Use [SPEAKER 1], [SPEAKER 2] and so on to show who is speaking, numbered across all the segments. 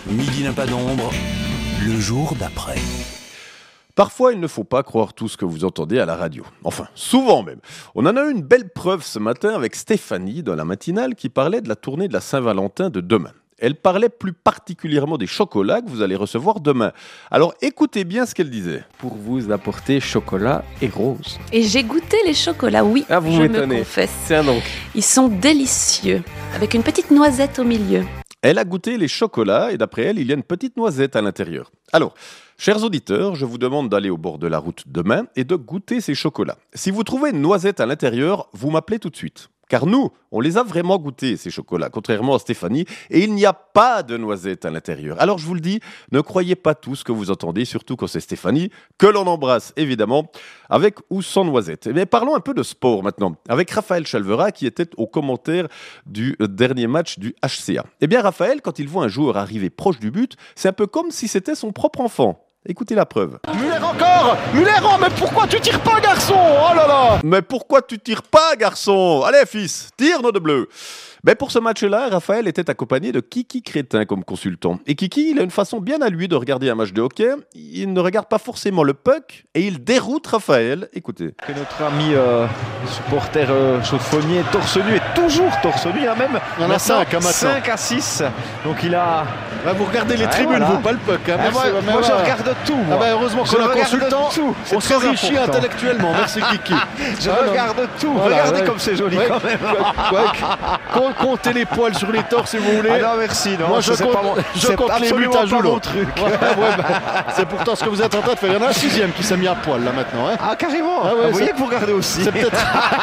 [SPEAKER 1] Midi n'a pas d'ombre, le jour d'après.
[SPEAKER 2] Parfois, il ne faut pas croire tout ce que vous entendez à la radio. Enfin, souvent même. On en a eu une belle preuve ce matin avec Stéphanie dans la matinale qui parlait de la tournée de la Saint-Valentin de demain. Elle parlait plus particulièrement des chocolats que vous allez recevoir demain. Alors écoutez bien ce qu'elle disait.
[SPEAKER 3] Pour vous apporter chocolat et rose.
[SPEAKER 4] Et j'ai goûté les chocolats, oui,
[SPEAKER 3] Ah, vous
[SPEAKER 4] je me
[SPEAKER 3] m'étonnez.
[SPEAKER 4] confesse.
[SPEAKER 3] Tiens donc.
[SPEAKER 4] Ils sont délicieux, avec une petite noisette au milieu.
[SPEAKER 2] Elle a goûté les chocolats et d'après elle, il y a une petite noisette à l'intérieur. Alors, chers auditeurs, je vous demande d'aller au bord de la route demain et de goûter ces chocolats. Si vous trouvez une noisette à l'intérieur, vous m'appelez tout de suite. Car nous, on les a vraiment goûtés, ces chocolats, contrairement à Stéphanie, et il n'y a pas de noisettes à l'intérieur. Alors je vous le dis, ne croyez pas tout ce que vous entendez, surtout quand c'est Stéphanie, que l'on embrasse évidemment, avec ou sans noisettes. Mais parlons un peu de sport maintenant, avec Raphaël Chalvera qui était au commentaire du dernier match du HCA. Eh bien Raphaël, quand il voit un joueur arriver proche du but, c'est un peu comme si c'était son propre enfant. Écoutez la preuve.
[SPEAKER 5] Muller encore. Muller, oh, mais pourquoi tu tires pas, garçon? Oh là là.
[SPEAKER 2] Mais pourquoi tu tires pas, garçon? Allez, fils, tire, nos de bleu. Mais pour ce match-là, Raphaël était accompagné de Kiki Crétin comme consultant. Et Kiki, il a une façon bien à lui de regarder un match de hockey. Il ne regarde pas forcément le puck et il déroute Raphaël. Écoutez.
[SPEAKER 5] Et notre ami supporter chaufonnier torse nu est toujours torse nu, hein, même.
[SPEAKER 6] Il y en a 5 maintenant.
[SPEAKER 5] 5 à 6. Donc il a.
[SPEAKER 6] Vous regardez les tribunes,
[SPEAKER 5] voilà.
[SPEAKER 6] vous, pas le puck. Hein, merci,
[SPEAKER 5] moi je regarde tout. Moi.
[SPEAKER 6] Heureusement
[SPEAKER 5] Je
[SPEAKER 6] qu'on a un
[SPEAKER 5] regarde
[SPEAKER 6] consultant.
[SPEAKER 5] tout.
[SPEAKER 6] On
[SPEAKER 5] C'est très
[SPEAKER 6] s'enrichit
[SPEAKER 5] important.
[SPEAKER 6] intellectuellement. Merci Kiki.
[SPEAKER 5] Je regarde tout.
[SPEAKER 6] Voilà,
[SPEAKER 5] Regardez
[SPEAKER 6] ouais.
[SPEAKER 5] comme c'est joli
[SPEAKER 6] Ouais.
[SPEAKER 5] quand même.
[SPEAKER 6] Comptez les poils sur les torses si vous voulez.
[SPEAKER 5] Ah non, merci. Non,
[SPEAKER 6] Moi je
[SPEAKER 5] c'est
[SPEAKER 6] compte,
[SPEAKER 5] pas mon-
[SPEAKER 6] je
[SPEAKER 5] c'est
[SPEAKER 6] compte les buts
[SPEAKER 5] absolument
[SPEAKER 6] à
[SPEAKER 5] pas
[SPEAKER 6] Joulot.
[SPEAKER 5] mon truc.
[SPEAKER 6] C'est pourtant ce que vous êtes en train de faire. Il y en a un 6e qui s'est mis à poil là maintenant. Hein.
[SPEAKER 5] Ah, carrément.
[SPEAKER 6] Ah ouais,
[SPEAKER 5] vous voyez
[SPEAKER 6] c'est-
[SPEAKER 5] que vous regardez aussi.
[SPEAKER 6] C'est peut-être.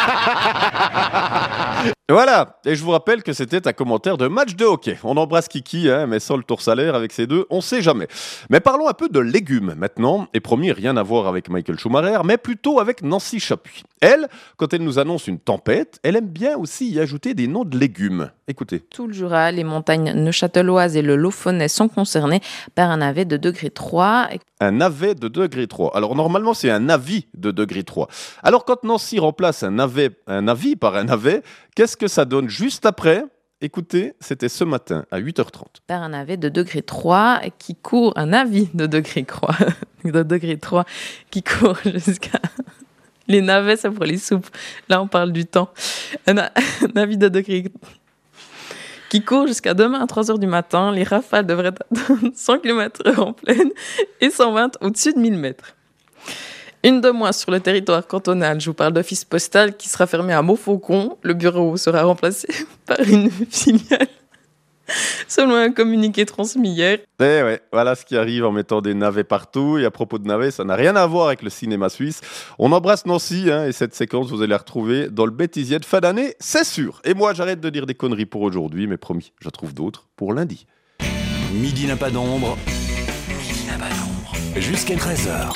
[SPEAKER 2] Voilà, et je vous rappelle que c'était un commentaire de match de hockey. On embrasse Kiki, hein, mais sans le tour salaire avec ces deux, on sait jamais. Mais parlons un peu de légumes maintenant, et promis, rien à voir avec Michael Schumacher, mais plutôt avec Nancy Chapuis. Elle, quand elle nous annonce une tempête, elle aime bien aussi y ajouter des noms de légumes. Écoutez.
[SPEAKER 7] Tout le Jura, les montagnes neuchâteloises et le Laufonnais sont concernés par un navet de degré 3.
[SPEAKER 2] Un navet de degré 3. Alors normalement c'est un avis de degré 3. Alors quand Nancy remplace un avis par un navet, qu'est-ce que ça donne juste après? Écoutez, c'était ce matin à 8h30.
[SPEAKER 7] Par un navet de degré 3 qui court, un avis de degré 3, de degré 3 qui court jusqu'à... Les navets, c'est pour les soupes. Là, on parle du temps. Un avis de degré qui court jusqu'à demain à 3h du matin. Les rafales devraient atteindre 100 km/h en pleine et 120 au-dessus de 1000 mètres. Une de moins sur le territoire cantonal. Je vous parle d'office postal qui sera fermé à Montfaucon. Le bureau sera remplacé par une filiale. Selon un communiqué transmis hier.
[SPEAKER 2] Eh ouais, voilà ce qui arrive en mettant des navets partout. Et à propos de navets, ça n'a rien à voir avec le cinéma suisse. On embrasse Nancy, hein, et cette séquence, vous allez la retrouver dans le bêtisier de fin d'année, c'est sûr. Et moi, j'arrête de dire des conneries pour aujourd'hui, mais promis, j'en trouve d'autres pour lundi.
[SPEAKER 1] Midi n'a pas d'ombre, midi n'a pas d'ombre. Jusqu'à 13h.